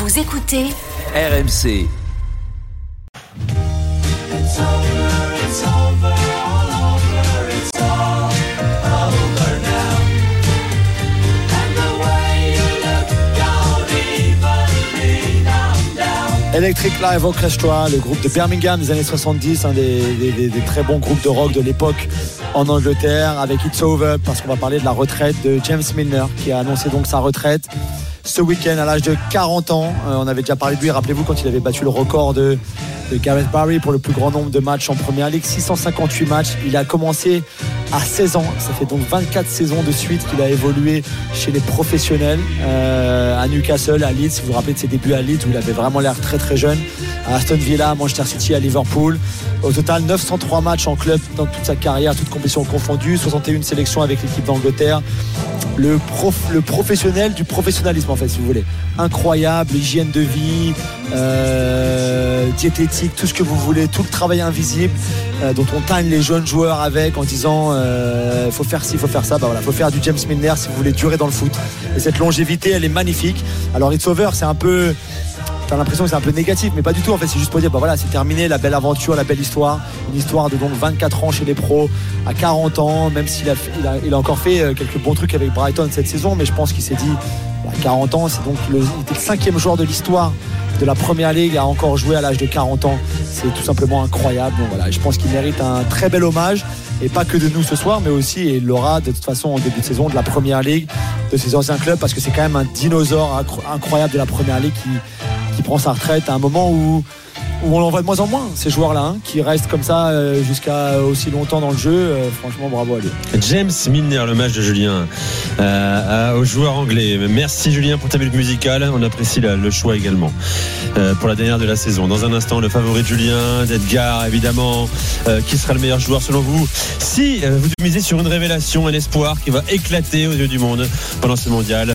Vous écoutez RMC. Electric Live Orchestra, le groupe de Birmingham des années 70, un des très bons groupes de rock de l'époque en Angleterre, avec It's Over, parce qu'on va parler de la retraite de James Milner, qui a annoncé donc sa retraite ce week-end à l'âge de 40 ans. On avait déjà parlé de lui, rappelez-vous, quand il avait battu le record de Gareth Barry pour le plus grand nombre de matchs en Première Ligue, 658 matchs. Il a commencé à 16 ans, ça fait donc 24 saisons de suite qu'il a évolué chez les professionnels, à Newcastle, à Leeds. Vous vous rappelez de ses débuts à Leeds où il avait vraiment l'air très très jeune, à Aston Villa, à Manchester City, à Liverpool. Au total 903 matchs en club dans toute sa carrière, toutes compétitions confondues, 61 sélections avec l'équipe d'Angleterre. Le professionnel du professionnalisme, en fait, si vous voulez. Incroyable, hygiène de vie, diététique, tout ce que vous voulez, tout le travail invisible dont on teigne les jeunes joueurs avec, en disant faut faire ci, faut faire ça. Bah voilà, faut faire du James Milner si vous voulez durer dans le foot. Et cette longévité, elle est magnifique. Alors It's Over, c'est un peu, t'as l'impression que c'est un peu négatif, mais pas du tout. En fait, c'est juste pour dire bah voilà, c'est terminé, la belle aventure, la belle histoire, une histoire de donc 24 ans chez les pros, à 40 ans, même s'il a encore fait quelques bons trucs avec Brighton cette saison, mais je pense qu'il s'est dit à 40 ans, c'est donc il était le 5e joueur de l'histoire de la Première Ligue à encore jouer à l'âge de 40 ans. C'est tout simplement incroyable. Donc voilà, je pense qu'il mérite un très bel hommage, et pas que de nous ce soir, mais aussi, et il l'aura de toute façon en début de saison, de la Première Ligue, de ses anciens clubs, parce que c'est quand même un dinosaure incroyable de la Première Ligue qui prend sa retraite à un moment où on en voit de moins en moins, ces joueurs-là, qui restent comme ça jusqu'à aussi longtemps dans le jeu. Franchement, bravo à lui. James Milner, l'hommage de Julien aux joueurs anglais. Merci Julien pour ta minute musicale. On apprécie le choix également pour la dernière de la saison. Dans un instant, le favori de Julien, d'Edgar, évidemment. Qui sera le meilleur joueur selon vous? Si vous misez sur une révélation, un espoir qui va éclater aux yeux du monde pendant ce mondial.